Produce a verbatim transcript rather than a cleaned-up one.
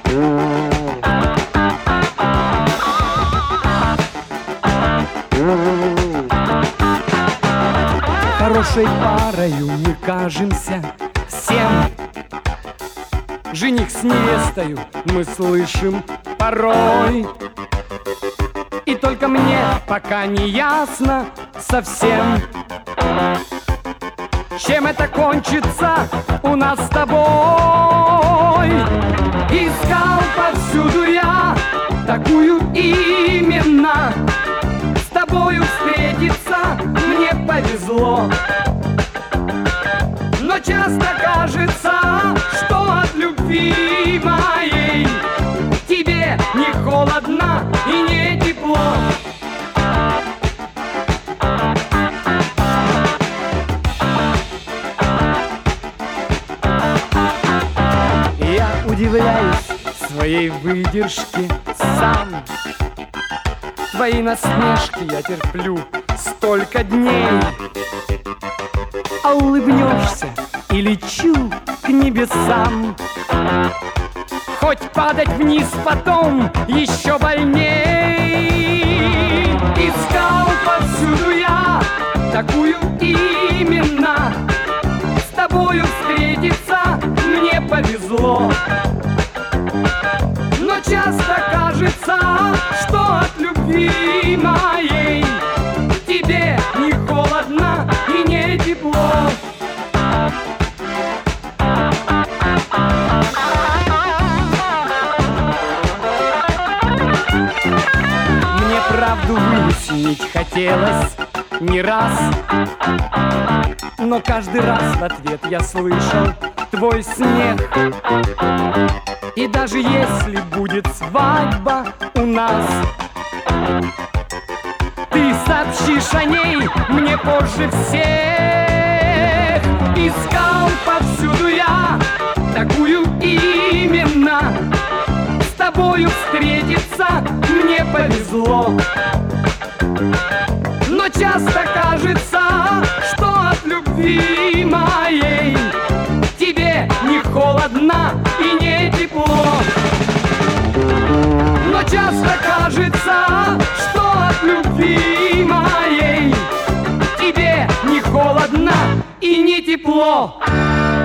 Хорошей парою мы кажемся всем. Жених с невестою мы слышим порой. И только мне пока не ясно совсем, чем это кончится у нас с тобой. Искал повсюду я такую именно, с тобою встретиться мне повезло. Но часто кажется, что от любви моей тебе не холодно и не тепло. Я удивляюсь своей выдержке сам. Твои насмешки я терплю столько дней. А улыбнешься и лечу к небесам. Хоть падать вниз потом еще больней. Искал повсюду я такую именно, с тобою встретиться мне повезло. Но часто кажется, что от любви моей тебе не холодно и не тепло. Мне правду выяснить хотелось не раз, но каждый раз в ответ я слышал твой смех. И даже если будет свадьба у нас, ты сообщишь о ней мне позже всех. Искал повсюду я такую именно, с тобою встретиться мне повезло. Но часто кажется, что от любви моей тебе не холодно и не тепло. Но часто кажется, что от любви моей тебе не холодно и не тепло.